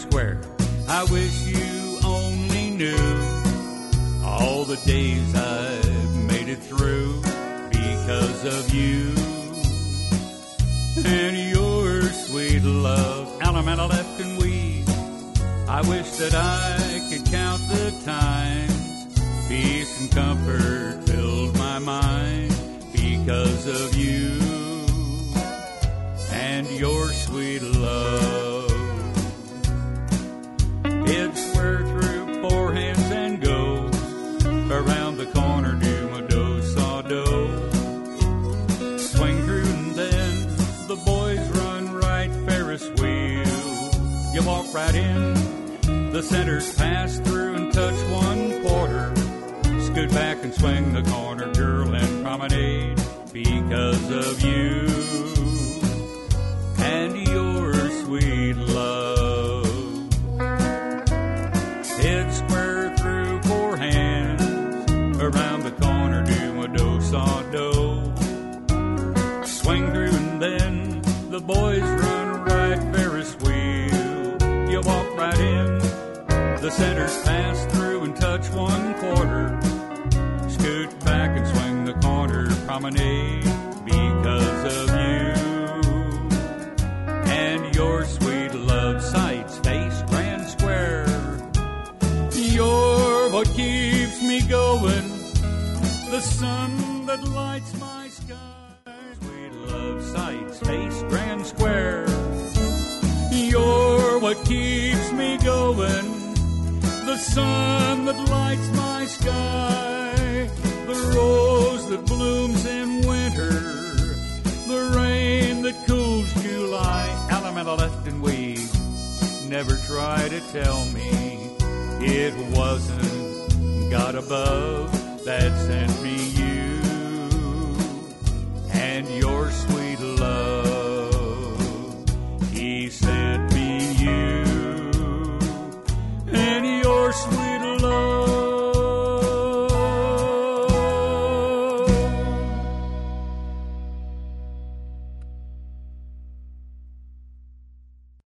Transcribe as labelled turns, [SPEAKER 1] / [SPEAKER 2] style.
[SPEAKER 1] Square. I wish you only knew all the days I've made it through because of you and your sweet love. Alameda left and we, I wish that I could count the times peace and comfort filled my mind because of you and your sweet love. It's square through four hands and go around the corner, do my do-sa-do. Swing through and then the boys run right Ferris wheel. You walk right in, the centers pass through and touch 1/4. Scoot back and swing the corner, girl, and promenade because of you and your sweet love. It's square through four hands around the corner, do a do-sa-do. Swing through and then the boys run right Ferris wheel. You walk right in, the centers pass through and touch 1/4. Scoot back and swing the corner, promenade because of you and your sweet love. Sights face Grand Square. You're what keeps me going, the sun that lights my sky. Sweet love, sights face Grand Square. You're what keeps me going, the sun that lights my sky, the rose that blooms in winter, the rain that cools July. Alameda left and we never try to tell me it wasn't God above that sent me you and your sweet